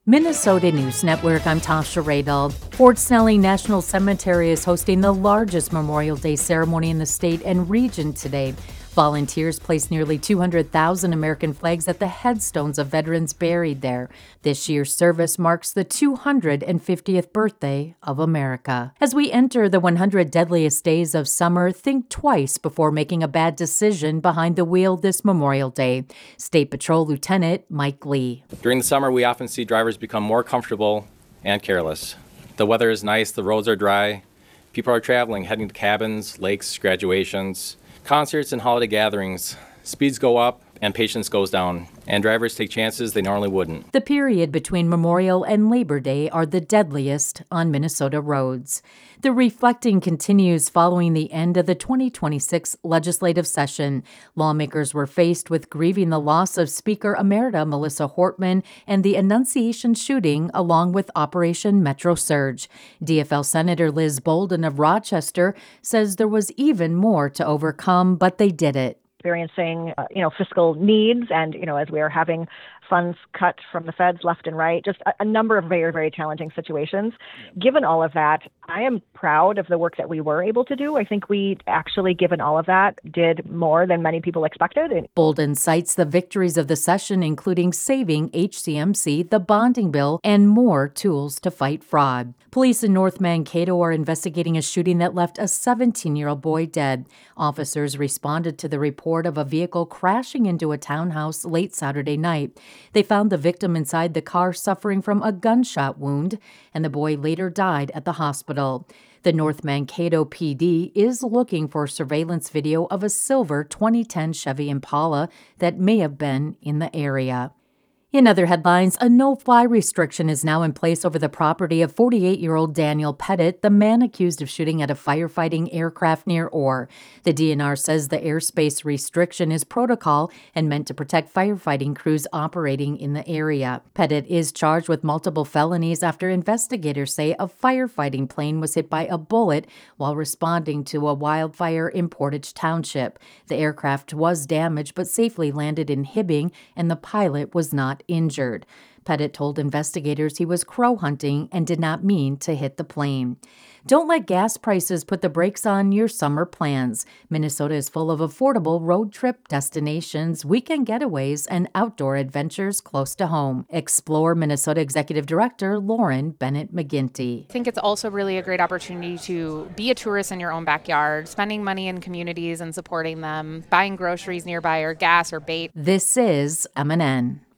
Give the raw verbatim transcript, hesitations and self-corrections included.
Minnesota News Network, I'm Tasha Radel. Fort Snelling National Cemetery is hosting the largest Memorial Day ceremony in the state and region today. Volunteers placed nearly two hundred thousand American flags at the headstones of veterans buried there. This year's service marks the two hundred fiftieth birthday of America. As we enter the one hundred deadliest days of summer, think twice before making a bad decision behind the wheel this Memorial Day. State Patrol Lieutenant Mike Lee. During the summer, we often see drivers become more comfortable and careless. The weather is nice, the roads are dry. People are traveling, heading to cabins, lakes, graduations, concerts, and holiday gatherings. Speeds go up and patience goes down, and drivers take chances they normally wouldn't. The period between Memorial and Labor Day are the deadliest on Minnesota roads. The reflecting continues following the end of the twenty twenty-six legislative session. Lawmakers were faced with grieving the loss of Speaker Emerita Melissa Hortman and the Annunciation shooting, along with Operation Metro Surge. D F L Senator Liz Bolden of Rochester says there was even more to overcome, but they did it. Experiencing, uh, you know, fiscal needs, and you know, as we are having funds cut from the feds left and right, just a, a number of very, very challenging situations. Yeah. Given all of that, I am proud of the work that we were able to do. I think we actually, given all of that, did more than many people expected. Bolden cites the victories of the session, including saving H C M C, the bonding bill, and more tools to fight fraud. Police in North Mankato are investigating a shooting that left a seventeen-year-old boy dead. Officers responded to the report of a vehicle crashing into a townhouse late Saturday night. They found the victim inside the car suffering from a gunshot wound, and the boy later died at the hospital. The North Mankato P D is looking for surveillance video of a silver twenty ten Chevy Impala that may have been in the area. In other headlines, a no-fly restriction is now in place over the property of forty-eight-year-old Daniel Pettit, the man accused of shooting at a firefighting aircraft near Orr. The D N R says the airspace restriction is protocol and meant to protect firefighting crews operating in the area. Pettit is charged with multiple felonies after investigators say a firefighting plane was hit by a bullet while responding to a wildfire in Portage Township. The aircraft was damaged but safely landed in Hibbing, and the pilot was not injured. Pettit told investigators he was crow hunting and did not mean to hit the plane. Don't let gas prices put the brakes on your summer plans. Minnesota is full of affordable road trip destinations, weekend getaways, and outdoor adventures close to home. Explore Minnesota Executive Director Lauren Bennett McGinty. I think it's also really a great opportunity to be a tourist in your own backyard, spending money in communities and supporting them, buying groceries nearby or gas or bait. This is M N N.